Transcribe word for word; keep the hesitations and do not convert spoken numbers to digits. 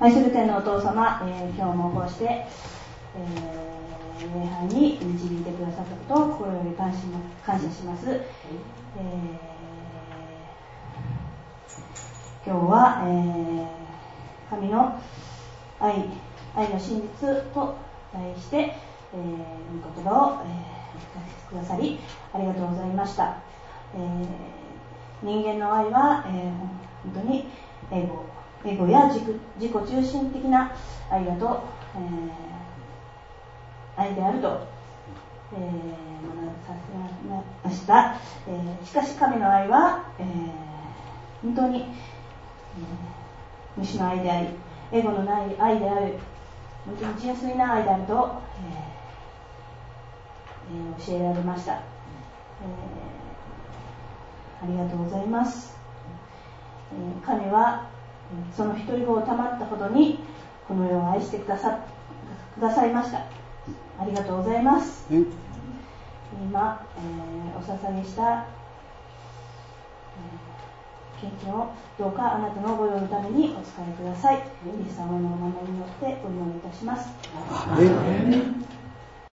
愛する天のお父様、えー、今日もこうして、えー、礼拝に導いてくださったことを心より感謝、感謝します、えー、今日は、えー、神の愛、愛の真実と題して、えー、御言葉を、えー、くださりありがとうございました、えー、人間の愛は、えー、本当にエゴエゴや自己、自己中心的な愛だと、えー、愛であると、えー、学ばさせました、えー、しかし神の愛は、えー、本当に、えー、無私の愛でありエゴのない愛である本当に純粋な愛であると、えーえー、教えられました、えー、ありがとうございます、えー、神はその一人子をたまったほどにこの世を愛してくださ、くださいました。ありがとうございます。うん、今、えー、お捧げした、えー、献金をどうかあなたのご用のためにお使いください。イエス様のお名前によってお祈りいたします。